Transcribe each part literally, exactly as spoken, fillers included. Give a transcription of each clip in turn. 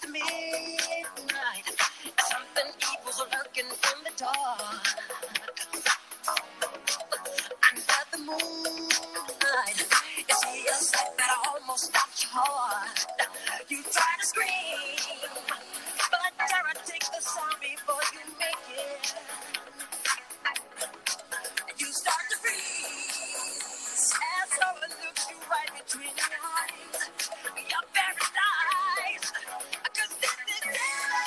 midnight. Something evil's lurking in the dark. Under the moonlight, you see a sight that almost stops your heart. You try to scream, but terror takes the sound before you make it. You start to freeze as horror looks you right between your eyes. You're paralyzed, 'cause this is dead,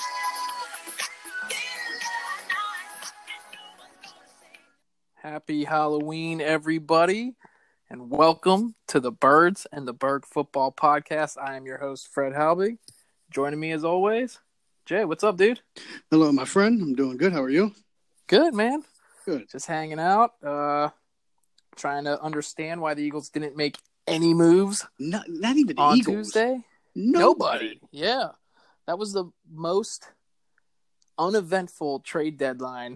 dead night, and no one's gonna save you. Happy Halloween, everybody, and welcome to the Birds and the Berg Football Podcast. I am your host, Fred Halbig. Joining me as always, Jay. What's up, dude? Hello, my friend. I'm doing good. How are you? Good, man. Good. Just hanging out, uh, trying to understand why the Eagles didn't make any moves Not, not even the on Eagles. Tuesday. Nobody. Yeah, that was the most uneventful trade deadline.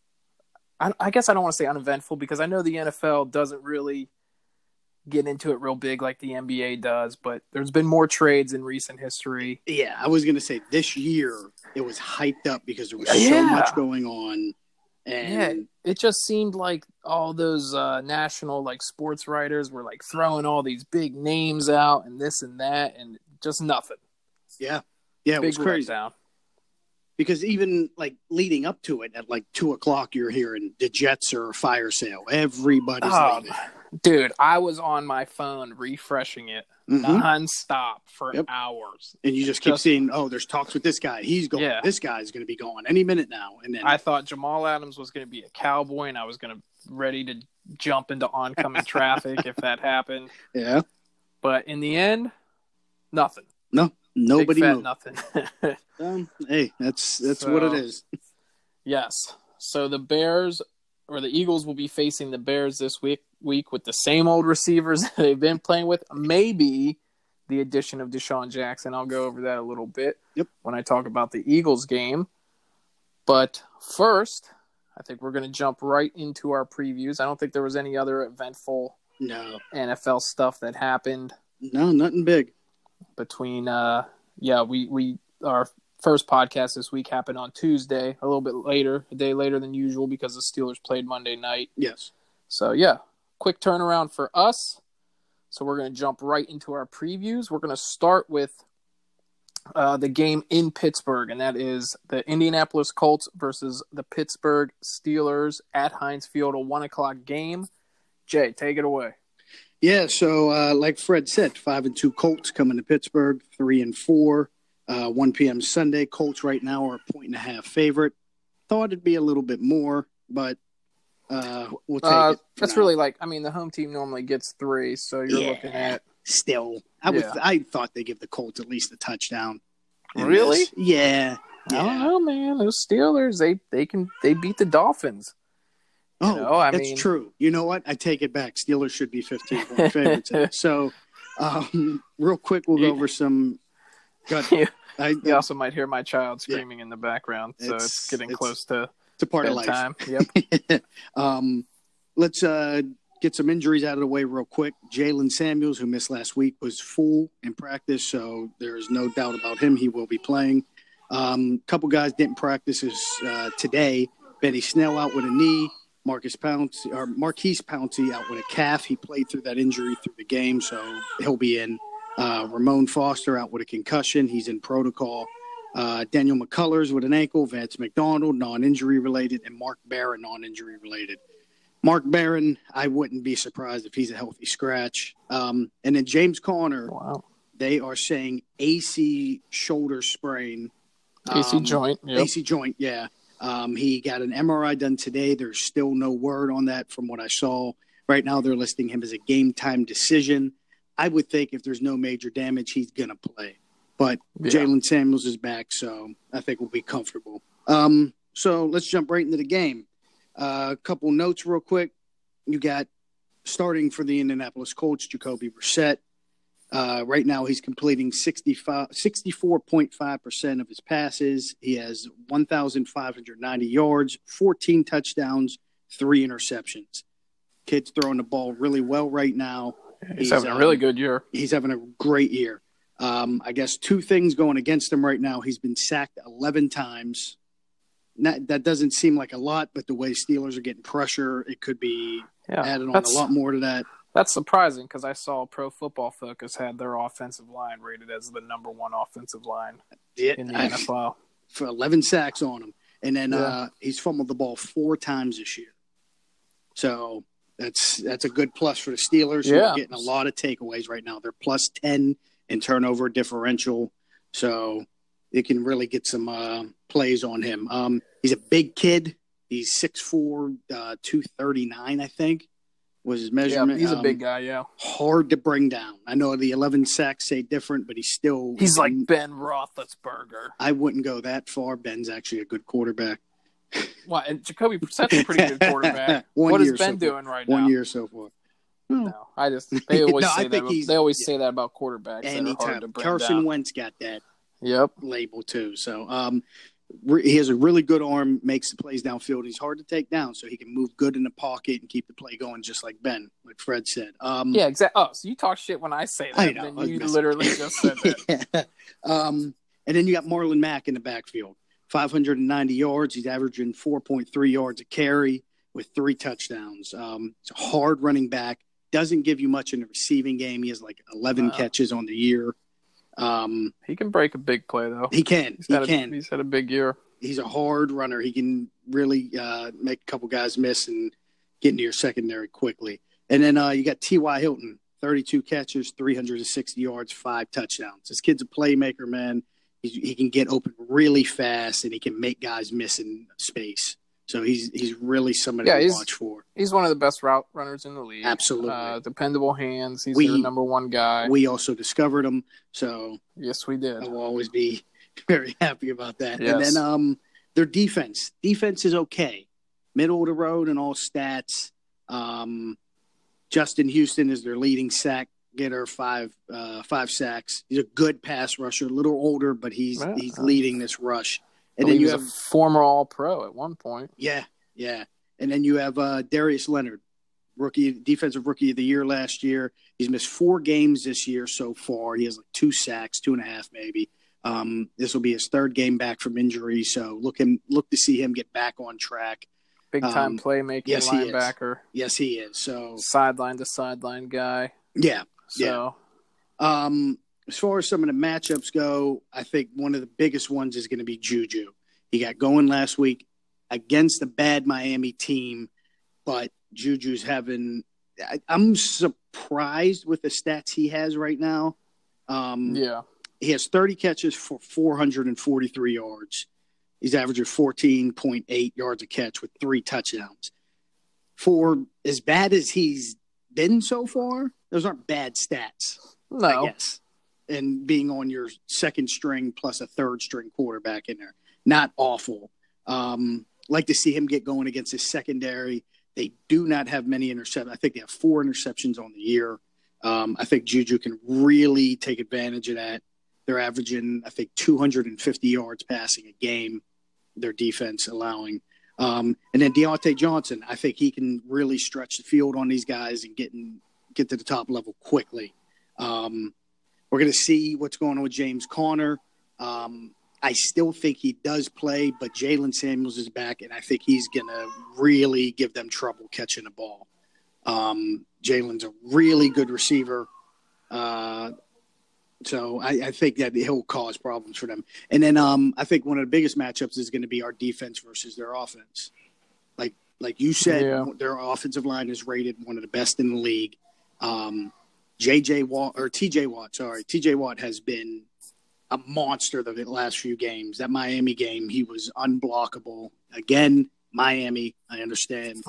I, I guess I don't want to say uneventful because I know the N F L doesn't really get into it real big like the N B A does, but there's been more trades in recent history. Yeah, I was going to say this year it was hyped up because there was Yeah. so much going on. And Yeah, it just seemed like all those uh, national like sports writers were like throwing all these big names out and this and that, and just nothing. yeah, yeah, it Big was crazy. letdown. Because even like leading up to it at like two o'clock, you're hearing the Jets are a fire sale. Everybody's Oh, leaving. dude, I was on my phone refreshing it Mhm. nonstop for Yep. hours. And you just keep Just- seeing, oh, there's talks with this guy. He's going. Yeah. This guy's going to be gone any minute now. And then I thought Jamal Adams was going to be a Cowboy, and I was going to ready to jump into oncoming traffic if that happened. yeah, But in the end, nothing. no, nobody Big fat moved. nothing. Um, hey, that's that's So- what it is. Yes. So the Bears or the Eagles will be facing the Bears this week week with the same old receivers they've been playing with. Maybe the addition of Deshaun Jackson. I'll go over that a little bit Yep. when I talk about the Eagles game. But first, I think we're going to jump right into our previews. I don't think there was any other eventful No, N F L stuff that happened no, nothing big. between uh yeah, we we our first podcast this week happened on Tuesday, a little bit later, a day later than usual because the Steelers played Monday night. Yes. So yeah, quick turnaround for us. So we're going to jump right into our previews. We're going to start with uh, the game in Pittsburgh, and that is the Indianapolis Colts versus the Pittsburgh Steelers at Heinz Field, a one o'clock game. Jay, take it away. Yeah, so uh, like Fred said, five and two Colts coming to Pittsburgh, three and four, uh, one p.m. Sunday. Colts right now are a point and a half favorite. Thought it'd be a little bit more, but uh, we'll take Uh, it. for that's now. really like, I mean, the home team normally gets three, so you're Yeah. looking at Still, I would. Yeah. I thought they give the Colts at least a touchdown. in Really? this. Yeah. I don't yeah. know, man. Those Steelers, they they can they beat the Dolphins. Oh, know, I that's mean- true. You know what? I take it back. Steelers should be fifteen point favorites. in it. So, um, real quick, we'll go You- over some. God, You, I, you also might hear my child screaming in the background, so it's, It's- getting it's close to it's a part of life. bedtime. Yep. um, let's uh, get some injuries out of the way real quick. Jalen Samuels, who missed last week, was full in practice, so there's no doubt about him. He will be playing. A um, couple guys didn't practice uh, today. Benny Snell out with a knee. Marcus Pouncey or Marquise Pouncey out with a calf. He played through that injury through the game, so he'll be in. Uh, Ramon Foster out with a concussion. He's in protocol. Uh, Daniel McCullers with an ankle. Vance McDonald, non-injury related. And Mark Barron, non-injury related. Mark Barron, I wouldn't be surprised if he's a healthy scratch. Um, and then James Conner, Wow. they are saying A C shoulder sprain. A C Um, joint. Yep. A C joint, yeah. Um, he got an M R I done today. There's still no word on that from what I saw. Right now, they're listing him as a game time decision. I would think if there's no major damage, he's going to play. But Yeah. Jalen Samuels is back, so I think we'll be comfortable. Um, so let's jump right into the game. Uh, a couple notes real quick. You got starting for the Indianapolis Colts, Jacoby Brissett. Uh, right now, he's completing sixty-five, sixty-four point five percent of his passes. He has one thousand five hundred ninety yards, fourteen touchdowns, three interceptions. Kid's throwing the ball really well right now. He's, he's, having a um, really good year. He's having a great year. Um, I guess two things going against him right now. He's been sacked eleven times. Not, that doesn't seem like a lot, but the way Steelers are getting pressure, it could be Yeah, added on a that's- lot more to that. That's surprising because I saw Pro Football Focus had their offensive line rated as the number one offensive line Yeah, in the I- N F L. for eleven sacks on him. And then Yeah. uh, he's fumbled the ball four times this year. So that's that's a good plus for the Steelers, who Yeah. are getting a lot of takeaways right now. They're plus ten in turnover differential. So they can really get some uh, plays on him. Um, he's a big kid. He's six foot four, uh, two thirty-nine, I think, was his Yeah, measurement. he's a Um, big guy. Yeah, Hard to bring down. I know the eleven sacks say different, but he's still. he's like Ben Roethlisberger. I wouldn't go that far. Ben's actually a good quarterback. What? And Jacoby Brissett's a pretty good quarterback. One What is year Ben so far. doing right One now? year so far. No, I just they always No, I say think that. he's- They always yeah. say that about quarterbacks. That are hard to Anytime. bring Carson down. Wentz got that Yep. label too. So um, re- he has a really good arm, makes the plays downfield. He's hard to take down, so he can move good in the pocket and keep the play going, just like Ben, like Fred said. Um, Yeah, exactly. Oh, so you talk shit when I say that, I and know. then I was you messing. literally just said that. um, and then you got Marlon Mack in the backfield, five hundred ninety yards. He's averaging four point three yards a carry with three touchdowns. Um, it's a hard running back. Doesn't give you much in the receiving game. He has like eleven Wow. catches on the year. Um, He can break a big play though. he can. He's He had a, can. He's had a big year. He's a hard runner. He can really uh, make a couple guys miss and get into your secondary quickly. And then uh, you got T Y. Hilton, thirty-two catches, three hundred sixty yards, five touchdowns. This kid's a playmaker, man. He's, he can get open really fast, and he can make guys miss in space. So he's he's really somebody Yeah, to he's- watch for. He's one of the best route runners in the league. Absolutely. Uh, dependable hands. He's We- their number one guy. We also discovered him, so yes, we did. I will always be very happy about that. And Yes. then um, their defense. Defense is okay. Middle of the road in all stats. Um, Justin Houston is their leading sack getter, five uh, five sacks. He's a good pass rusher, a little older, but he's Yeah. he's leading this rush. And And then he you was have a former All Pro at one point. yeah, yeah. And then you have uh, Darius Leonard, rookie defensive rookie of the year last year. He's missed four games this year so far. He has like two sacks, two and a half maybe. Um, this will be his third game back from injury, so look him look to see him get back on track. Big time Um, playmaking yes, he is. linebacker. Yes, he is. So Sideline to sideline guy. yeah. So Um, as far as some of the matchups go, I think one of the biggest ones is going to be Juju. He got going last week against a bad Miami team, but Juju's having. I, I'm surprised with the stats he has right now. Um, yeah. He has thirty catches for four hundred forty-three yards. He's averaging fourteen point eight yards a catch with three touchdowns. For as bad as he's been so far, those aren't bad stats. I No. guess. And being on your second string plus a third string quarterback in there. Not awful. Um, like to see him get going against his secondary. They do not have many interceptions. I think they have four interceptions on the year. Um, I think Juju can really take advantage of that. They're averaging, I think, two hundred fifty yards passing a game, their defense allowing. Um, and then Deontay Johnson, I think he can really stretch the field on these guys and get, in, get to the top level quickly. Um, we're going to see what's going on with James Conner. Um, I still think he does play, but Jalen Samuels is back, and I think he's going to really give them trouble catching the ball. Um, Jalen's a really good receiver. Uh, so I, I think that he'll cause problems for them. And then um, I think one of the biggest matchups is going to be our defense versus their offense. Like like you said, Yeah. their offensive line is rated one of the best in the league. Um, J J Watt or T J Watt, sorry, T J Watt has been a monster the last few games. That Miami game, he was unblockable. Again, Miami, I understand.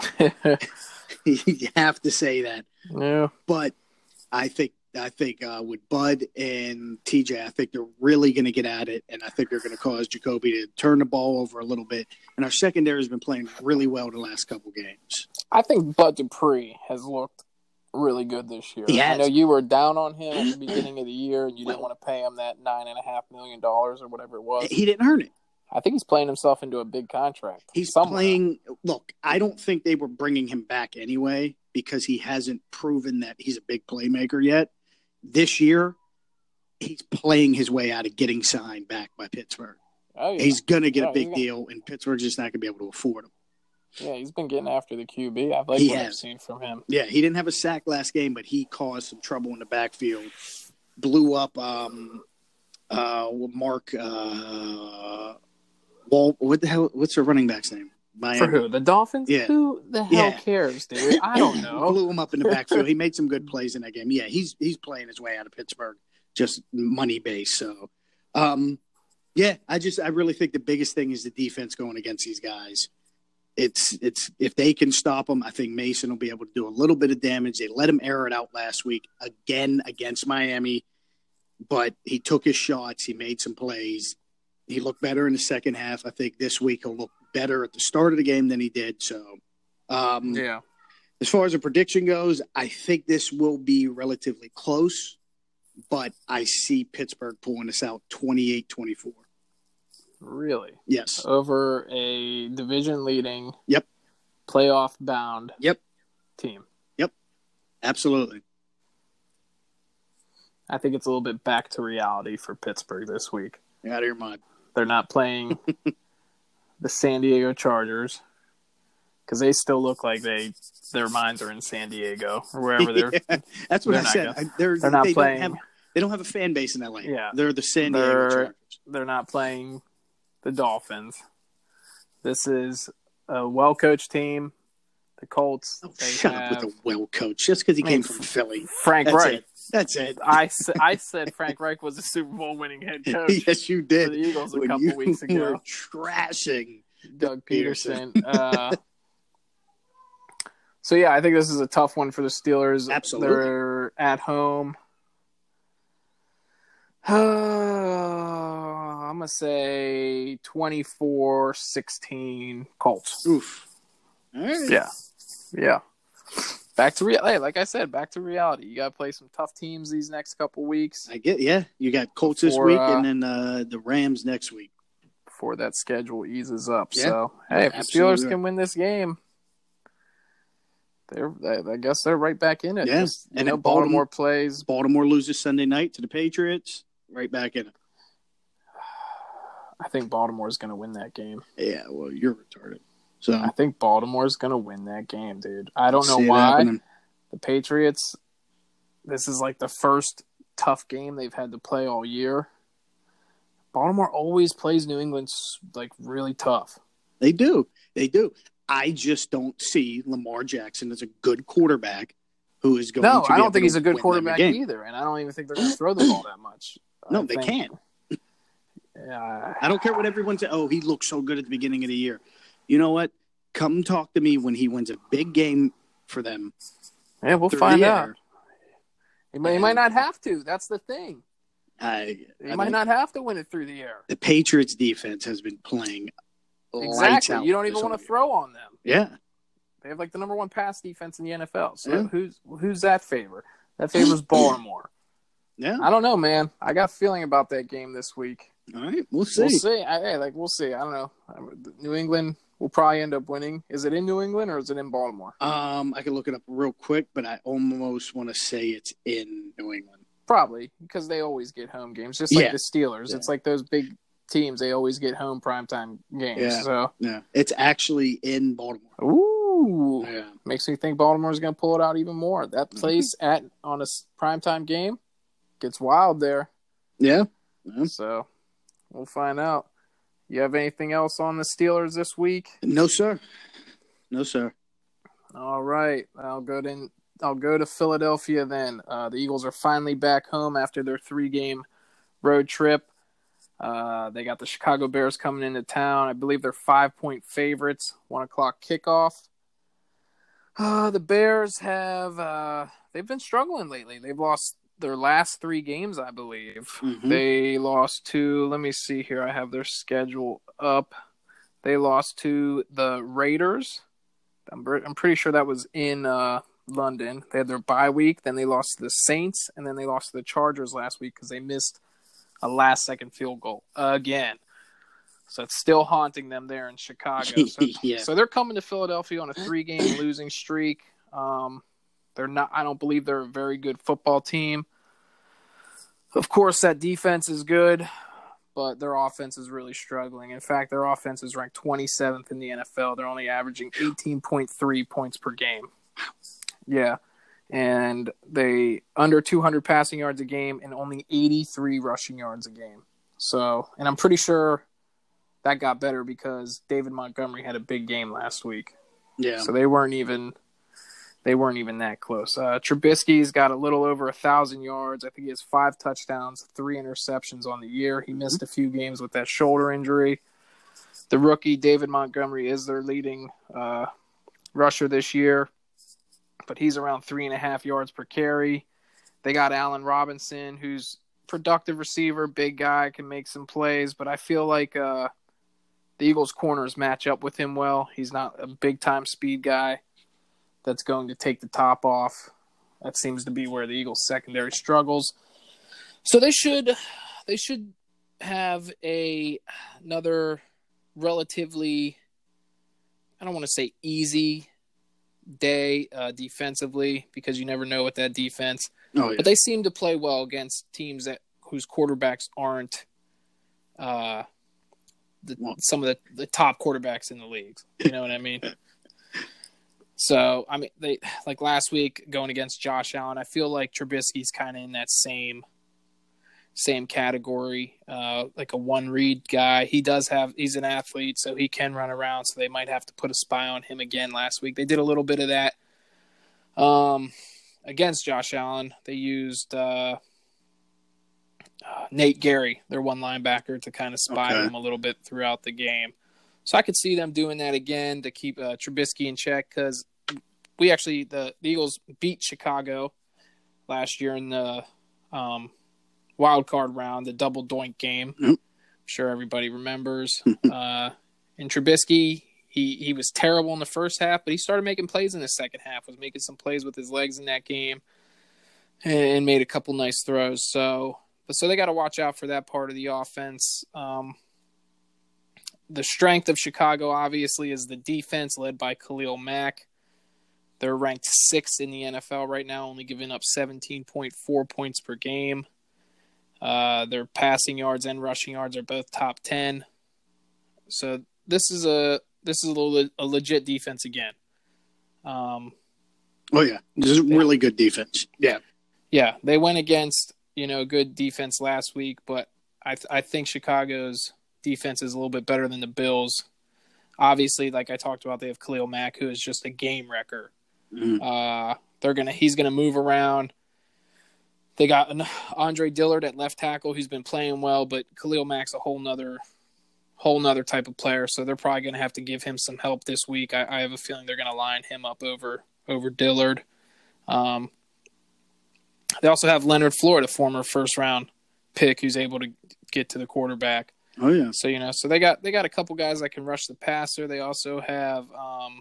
You have to say that. yeah. But I think I think uh, with Bud and T J, I think they're really going to get at it, and I think they're going to cause Jacoby to turn the ball over a little bit. And our secondary has been playing really well the last couple games. I think Bud Dupree has looked really good this year. He has. I know you were down on him at the beginning of the year, and you didn't Well- want to pay him that nine and a half million dollars or whatever it was. He didn't earn it. I think he's playing himself into a big contract. He's somewhere. playing. Look, I don't think they were bringing him back anyway because he hasn't proven that he's a big playmaker yet. This year, he's playing his way out of getting signed back by Pittsburgh. Oh, yeah. He's going to get Yeah, a big he's gonna- deal, and Pittsburgh's just not going to be able to afford him. Yeah, he's been getting after the Q B. I've liked He what has. I've seen from him. Yeah, he didn't have a sack last game, but he caused some trouble in the backfield. Blew up um, uh, Mark uh, Wal. What the hell? What's their running back's name? Miami. For who? The Dolphins? Yeah. Who the hell Yeah. cares, dude? I don't know. Blew him up in the backfield. He made some good plays in that game. Yeah, he's he's playing his way out of Pittsburgh, just money based. So, um, yeah, I just I really think the biggest thing is the defense going against these guys. It's it's if they can stop them, I think Mason will be able to do a little bit of damage. They let him air it out last week again against Miami, but he took his shots. He made some plays. He looked better in the second half. I think this week he'll look better at the start of the game than he did. So, um, Yeah. as far as a prediction goes, I think this will be relatively close, but I see Pittsburgh pulling this out twenty-eight twenty-four. Really? Yes. Over a division leading, Yep. playoff bound Yep. team. Absolutely. I think it's a little bit back to reality for Pittsburgh this week. Out of your mind. They're not playing the San Diego Chargers because they still look like they their minds are in San Diego or wherever they're. Yeah, that's what they're I not said. gonna- I- They're, They're not they playing. Don't have, they don't have a fan base in L A. Yeah. They're the San Diego They're- Chargers. They're not playing the Dolphins. This is a well-coached team. The Colts. Oh, they shut have up with the well coach. Just because he I mean, came from Philly. Frank That's Reich. it. That's it. I, sa- I said Frank Reich was a Super Bowl winning head coach Yes, you for did. the Eagles a When couple you weeks were ago. trashing. Doug Peterson. Peterson. uh, so yeah, I think this is a tough one for the Steelers. Absolutely. They're at home. I'm gonna say twenty-four sixteen Colts. Oof. All right. Yeah, yeah. Back to reality. Hey, like I said, back to reality. You got to play some tough teams these next couple weeks I get. Yeah, you got Colts this For, week, uh, and then uh, the Rams next week. before that schedule eases up. Yeah, So hey, if the absolutely. Steelers can win this game, they're I guess they're right back in it. Yeah, Just, you and know, if Baltimore- Baltimore plays. Baltimore loses Sunday night to the Patriots. Right back in it. I think Baltimore's going to win that game. Yeah. Well, you're retarded. So I think Baltimore's going to win that game, dude. I don't know see it why. happening. The Patriots, this is like the first tough game they've had to play all year. Baltimore always plays New England like really tough. They do. They do. I just don't see Lamar Jackson as a good quarterback who is going No, to be I don't able think to he's a good win them quarterback game. either, and I don't even think they're going to throw the ball that much. No, I they think- can't. Yeah, I don't care what everyone says. Oh, he looked so good at the beginning of the year. You know what? Come talk to me when he wins a big game for them. yeah, we'll through find the out. air. He might, he might not have to. That's the thing. I, He I might don't- not have to win it through the air. The Patriots defense has been playing lights Exactly. out You don't this even want whole to year. throw on them. Yeah. They have like the number one pass defense in the N F L. So Yeah. who's who's that favor? That favors Baltimore. Yeah. I don't know, man. I got a feeling about that game this week. All right. We'll see. We'll see. I, hey, like we'll see. I don't know. New England will probably end up winning. Is it in New England or is it in Baltimore? Um, I can look it up real quick, but I almost want to say it's in New England. Probably because they always get home games, just like Yeah. the Steelers. Yeah. It's like those big teams; they always get home primetime games. Yeah. So, Yeah. It's actually in Baltimore. ooh, Yeah. makes me think Baltimore's going to pull it out even more. That place at on a s- primetime game gets wild there. Yeah. Yeah. So, we'll find out. You have anything else on the Steelers this week? No, sir. No, sir. All right, I'll go to I'll go to Philadelphia then. Uh, the Eagles are finally back home after their three-game road trip. Uh, they got the Chicago Bears coming into town. I believe they're five-point favorites. One o'clock kickoff. Uh, the Bears have uh, they've been struggling lately. They've lost their last three games, I believe. Mhm. They lost to. Let me see here. I have their schedule up. They lost to the Raiders. I'm, br- I'm pretty sure that was in uh, London. They had their bye week. Then they lost to the Saints, and then they lost to the Chargers last week because they missed a last-second field goal again. So it's still haunting them there in Chicago. So, Yeah. so they're coming to Philadelphia on a three-game losing streak. Um, they're not. I don't believe they're a very good football team. Of course, that defense is good, but their offense is really struggling. In fact, their offense is ranked twenty-seventh in the N F L. They're only averaging eighteen point three points per game. Yeah. And they under two hundred passing yards a game and only eighty-three rushing yards a game. So, and I'm pretty sure that got better because David Montgomery had a big game last week. Yeah. So they weren't even they weren't even that close. Uh, Trubisky's got a little over a thousand yards. I think he has five touchdowns, three interceptions on the year. He missed a few games with that shoulder injury. The rookie David Montgomery is their leading uh, rusher this year, but he's around three and a half yards per carry. They got Allen Robinson, who's productive receiver, big guy, can make some plays, but I feel like uh, the Eagles' corners match up with him well. He's not a big-time speed guy that's going to take the top off. That seems to be where the Eagles' secondary struggles. So they should they should have a another relatively, I don't want to say easy day uh, defensively, because you never know with that defense. Oh, yeah. But they seem to play well against teams that whose quarterbacks aren't uh, the, Well, some of the, the top quarterbacks in the leagues. You know what I mean? So, I mean, they like last week going against Josh Allen, I feel like Trubisky's kind of in that same same category, uh, like a one-read guy. He does have – he's an athlete, so he can run around, so they might have to put a spy on him again last week. They did a little bit of that um, against Josh Allen. They used uh, uh, Nate Gary, their one linebacker, to kind of spy Okay. him a little bit throughout the game. So I could see them doing that again to keep uh, Trubisky in check, because we actually the, the Eagles beat Chicago last year in the um, wild card round, the double doink game. Yep. I'm sure everybody remembers. uh, and Trubisky, he he was terrible in the first half, but he started making plays in the second half. Was making some plays with his legs in that game, and made a couple nice throws. So, so they got to watch out for that part of the offense. Um, The strength of Chicago, obviously, is the defense led by Khalil Mack. They're ranked sixth in the N F L right now, only giving up seventeen point four points per game. Uh, their passing yards and rushing yards are both top ten. So this is a this is a, le- a legit defense again. Um, Oh, yeah. This is really good defense. Yeah. yeah, they went against you know good defense last week, but I th- I think Chicago's defense is a little bit better than the Bills. Obviously, like I talked about, they have Khalil Mack, who is just a game wrecker. Mhm. Uh, they're gonna he's gonna move around. They got an Andre Dillard at left tackle, who's been playing well, but Khalil Mack's a whole nother whole nother type of player, so they're probably gonna have to give him some help this week. I, I have a feeling they're gonna line him up over over Dillard. Um, they also have Leonard Floyd, a former first round pick, who's able to get to the quarterback. Oh, yeah. So, you know, so they got they got a couple guys that can rush the passer. They also have, um,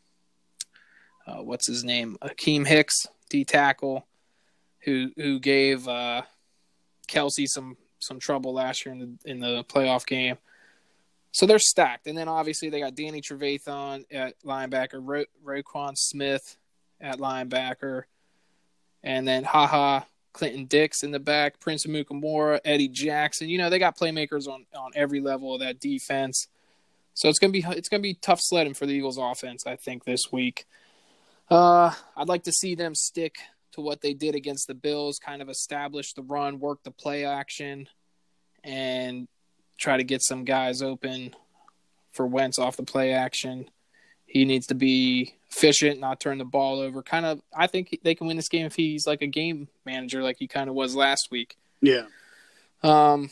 uh, what's his name? Akeem Hicks, D tackle, who who gave uh, Kelsey some some trouble last year in the in the playoff game. So they're stacked. And then obviously they got Danny Trevathan at linebacker, Ro- Roquan Smith at linebacker, and then haha. Clinton Dix in the back, Prince Amukamara, Eddie Jackson. You know, they got playmakers on, on every level of that defense. So it's gonna be it's gonna be tough sledding for the Eagles offense, I think, this week. Uh, I'd like to see them stick to what they did against the Bills, kind of establish the run, work the play action, and try to get some guys open for Wentz off the play action. He needs to be efficient, not turn the ball over. Kind of, I think they can win this game if he's like a game manager, like he kind of was last week. Yeah. Um,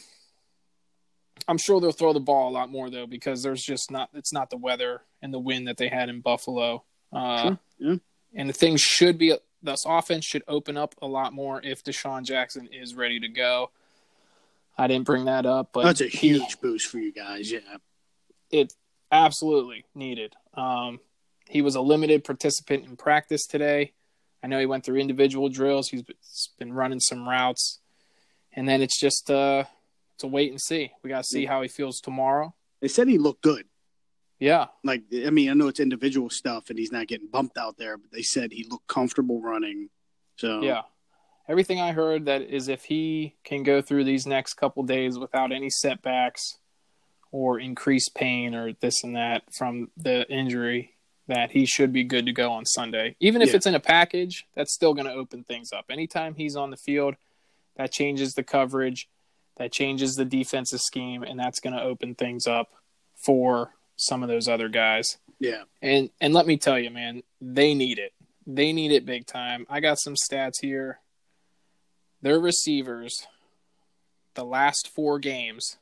I'm sure they'll throw the ball a lot more though, because there's just not. It's not the weather and the wind that they had in Buffalo. Uh, Sure. Yeah. And the things should be. This offense should open up a lot more if Deshaun Jackson is ready to go. I didn't bring that up, but That's a he- huge boost for you guys. Yeah. it absolutely needed. Um, he was a limited participant in practice today. I know he went through individual drills. He's been running some routes. And then it's just uh, to wait and see. We got to see how he feels tomorrow. They said he looked good. Yeah. Like, I mean, I know it's individual stuff and he's not getting bumped out there, but they said he looked comfortable running. So, Yeah. everything I heard that is if he can go through these next couple days without any setbacks or increased pain or this and that from the injury, that he should be good to go on Sunday. Even if Yeah. it's in a package, that's still going to open things up. Anytime he's on the field, that changes the coverage, that changes the defensive scheme, and that's going to open things up for some of those other guys. Yeah. And and let me tell you, man, they need it. They need it big time. I got some stats here. Their receivers, the last four games,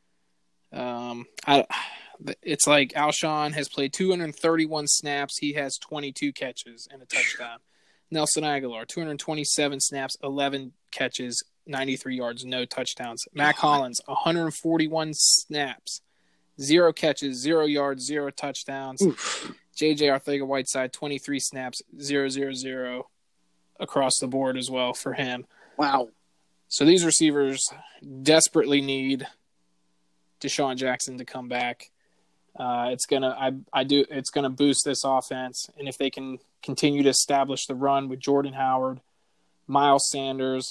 um, I, it's like Alshon has played two hundred thirty-one snaps. He has twenty-two catches and a touchdown. Nelson Aguilar, two hundred twenty-seven snaps, eleven catches, ninety-three yards, no touchdowns. Matt Collins, one hundred forty-one snaps, zero catches, zero yards, zero touchdowns. Oof. J J Arcega-Whiteside, twenty-three snaps, zero, zero, zero across the board as well for him. Wow. So these receivers desperately need Deshaun Jackson to come back. Uh, it's gonna, I, I do, it's gonna boost this offense, and if they can continue to establish the run with Jordan Howard, Miles Sanders.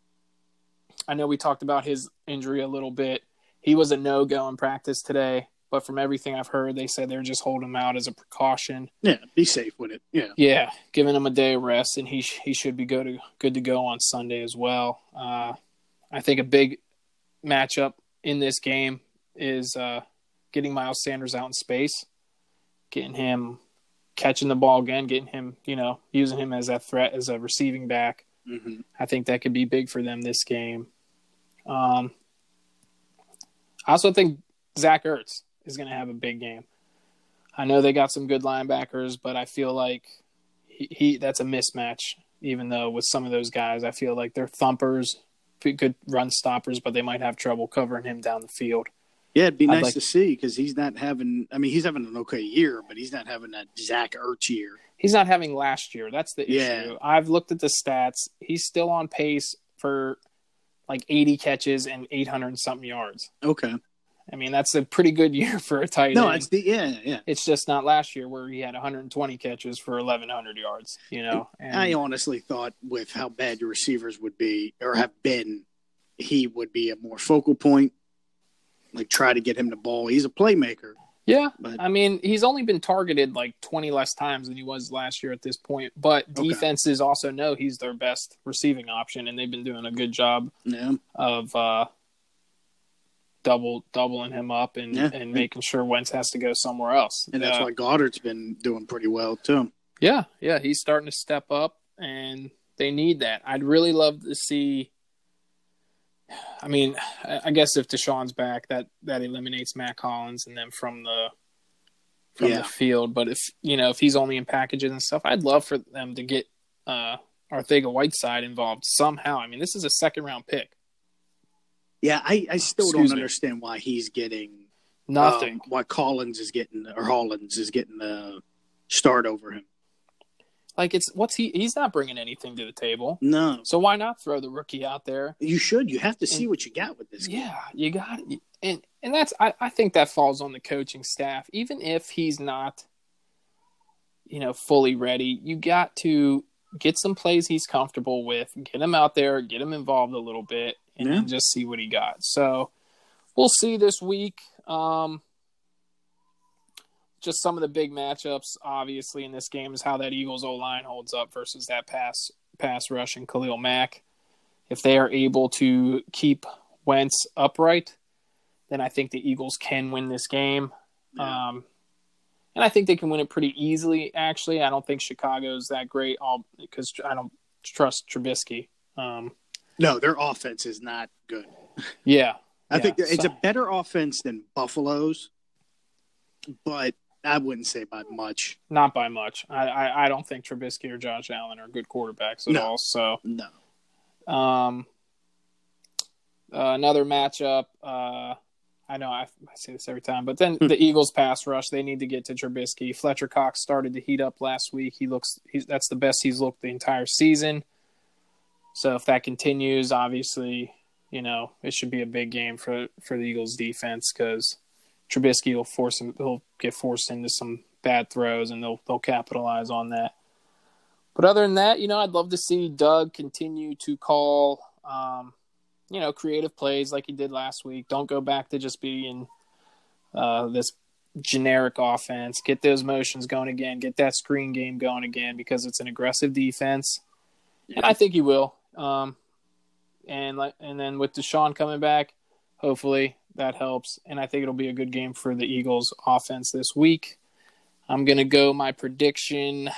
I know we talked about his injury a little bit. He was a no-go in practice today, but from everything I've heard, they said they're just holding him out as a precaution. Yeah, be safe with it. Yeah. Yeah, giving him a day of rest, and he sh- he should be good to good to go on Sunday as well. Uh, I think a big matchup in this game is uh, getting Miles Sanders out in space, getting him catching the ball again, getting him, you know, using him as a threat as a receiving back. Mm-hmm. I think that could be big for them this game. Um, I also think Zach Ertz is going to have a big game. I know they got some good linebackers, but I feel like he, he that's a mismatch, even though with some of those guys, I feel like they're thumpers, good run stoppers, but they might have trouble covering him down the field. Yeah, it'd be I'd nice like- to see because he's not having – I mean, he's having an okay year, but he's not having that Zach Ertz year. He's not having last year. That's the Yeah. issue. I've looked at the stats. He's still on pace for like eighty catches and eight hundred and something yards. Okay. I mean, that's a pretty good year for a tight No, end. it's the – yeah, yeah. It's just not last year where he had one hundred twenty catches for eleven hundred yards, you know. And I honestly thought with how bad your receivers would be or have been, he would be a more focal point, like try to get him the ball. He's a playmaker. yeah, But I mean, he's only been targeted like twenty less times than he was last year at this point. But Okay. defenses also know he's their best receiving option, and they've been doing a good job yeah, of uh, double doubling him up and, Yeah. and making sure Wentz has to go somewhere else. and that's Uh, why Goddard's been doing pretty well too. Yeah, yeah, he's starting to step up, and they need that. I'd really love to see. I mean, I I guess if Deshaun's back, that that eliminates Matt Collins and them from the from Yeah. the field. But if you know if he's only in packages and stuff, I'd love for them to get uh, Arcega-Whiteside involved somehow. I mean, this is a second round pick. Yeah, I, I still Excuse don't me. understand why he's getting Nothing. um, why Collins is getting or Hollins is getting the start over him. Like it's what's he? He's not bringing anything to the table. No, So why not throw the rookie out there? you should. You have to see what you got with this. Game. Yeah, you got it. And and that's I, I think that falls on the coaching staff. Even if he's not, you know, fully ready, you got to get some plays he's comfortable with, get him out there, get him involved a little bit, and Yeah. then just see what he got. So we'll see this week. Um, just some of the big matchups, obviously, in this game is how that Eagles O-line holds up versus that pass pass rush and Khalil Mack. If they are able to keep Wentz upright, then I think the Eagles can win this game. Yeah. Um, and I think they can win it pretty easily, actually. I don't think Chicago's that great all because I don't trust Trubisky. Um, No, their offense is not good. yeah. I yeah, think it's so- a better offense than Buffalo's, but I wouldn't say by much. Not by much. I, I, I don't think Trubisky or Josh Allen are good quarterbacks at No. all. So, No. um, uh, another matchup. Uh, I know I, I say this every time, but then Hmm. the Eagles pass rush. They need to get to Trubisky. Fletcher Cox started to heat up last week. He looks. He's that's the best he's looked the entire season. So if that continues, obviously, you know it should be a big game for for the Eagles defense because Trubisky will force him. He'll get forced into some bad throws, and they'll they'll capitalize on that. But other than that, you know, I'd love to see Doug continue to call, um, you know, creative plays like he did last week. Don't go back to just being uh, this generic offense. Get those motions going again. Get that screen game going again because it's an aggressive defense. Yeah. And I think he will. Um, and and then with Deshaun coming back, hopefully that helps. And I think it'll be a good game for the Eagles offense this week. I'm going to go my prediction.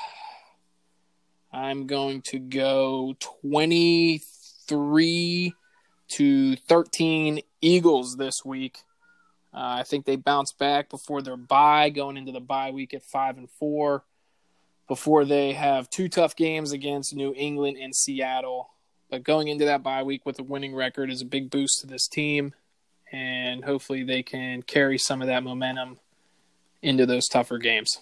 I'm going to go twenty-three to thirteen Eagles this week. Uh, I think they bounce back before their bye, going into the bye week at five and four, before they have two tough games against New England and Seattle. But going into that bye week with a winning record is a big boost to this team, and hopefully they can carry some of that momentum into those tougher games.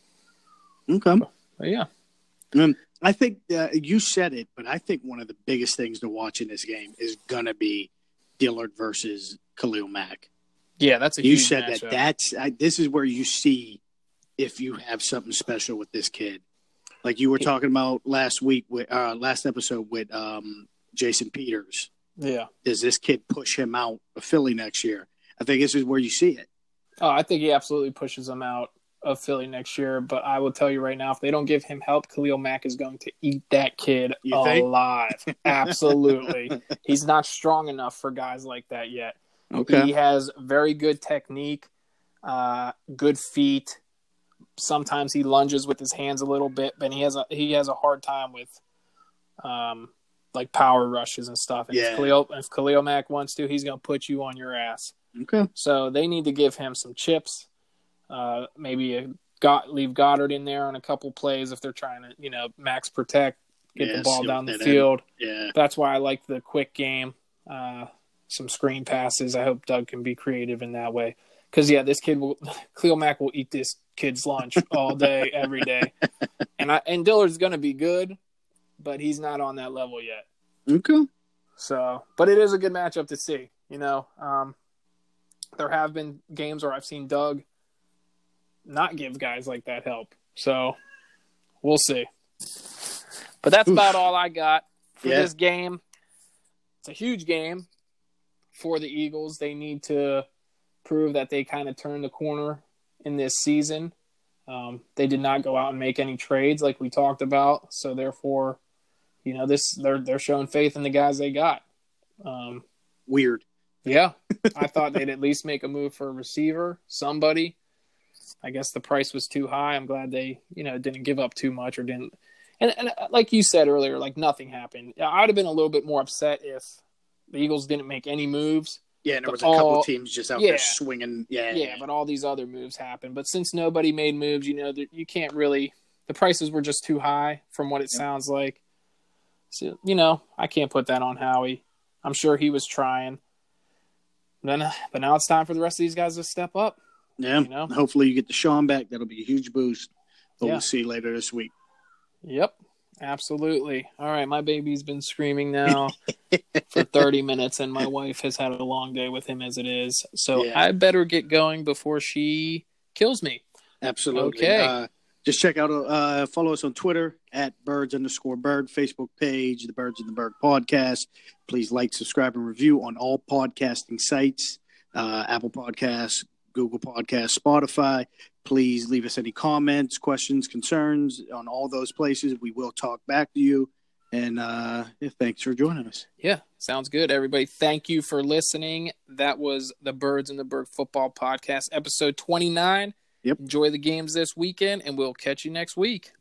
Okay. But, but yeah. Um, I think uh, you said it, but I think one of the biggest things to watch in this game is going to be Dillard versus Khalil Mack. Yeah, that's a you huge said matchup. that. That's I, this is where you see if you have something special with this kid. Like you were talking about last week with uh, last episode with um, Jason Peters. Yeah. Does this kid push him out of Philly next year? I think this is where you see it. Oh, I think he absolutely pushes him out of Philly next year. But I will tell you right now, if they don't give him help, Khalil Mack is going to eat that kid You think? alive. Absolutely. He's not strong enough for guys like that yet. Okay. He has very good technique, uh, good feet. Sometimes he lunges with his hands a little bit, but he has a he has a hard time with um, like power rushes and stuff. And Yeah. if Khalil, if Khalil Mack wants to, he's going to put you on your ass. Okay. So they need to give him some chips. Uh, maybe a, got leave Goddard in there on a couple plays if they're trying to, you know, max protect, get Yeah, the ball seal down the that in. field. Yeah. That's why I like the quick game. Uh, some screen passes. I hope Doug can be creative in that way. Because, yeah, this kid will – Khalil Mack will eat this kid's lunch all day, every day. And I and Dillard's going to be good, but he's not on that level yet. Okay. So – but it is a good matchup to see, you know. Um, there have been games where I've seen Doug not give guys like that help. So we'll see. But that's Oof. about all I got for Yeah. this game. It's a huge game for the Eagles. They need to prove that they kind of turned the corner in this season. Um, they did not go out and make any trades like we talked about. So therefore, you know, this they're they're showing faith in the guys they got. Um, Weird. yeah, I thought they'd at least make a move for a receiver, somebody. I guess the price was too high. I'm glad they, you know, didn't give up too much or didn't. And, and like you said earlier, like nothing happened. I would have been a little bit more upset if the Eagles didn't make any moves. Yeah, and there But was a couple all- teams just out yeah. there swinging. Yeah. Yeah, but all these other moves happened. But since nobody made moves, you know, that you can't really – the prices were just too high from what it Yep. sounds like. So, you know, I can't put that on Howie. I'm sure he was trying. Then, but now it's time for the rest of these guys to step up. Yeah. You know? Hopefully you get the Deshaun back. That'll be a huge boost. But Yeah. we'll see later this week. Yep, absolutely. All right, my baby's been screaming now for thirty minutes, and my wife has had a long day with him as it is. So Yeah. I better get going before she kills me. Absolutely. Okay. Uh, just check out, uh, follow us on Twitter at birds underscore bird, Facebook page, the Birds in the Bird podcast. Please like, subscribe, and review on all podcasting sites, uh, Apple Podcasts, Google Podcasts, Spotify. Please leave us any comments, questions, concerns on all those places. We will talk back to you. And uh, yeah, thanks for joining us. Yeah, sounds good. Everybody, thank you for listening. That was the Birds in the Bird Football Podcast, episode twenty-nine. Yep. Enjoy the games this weekend, and we'll catch you next week.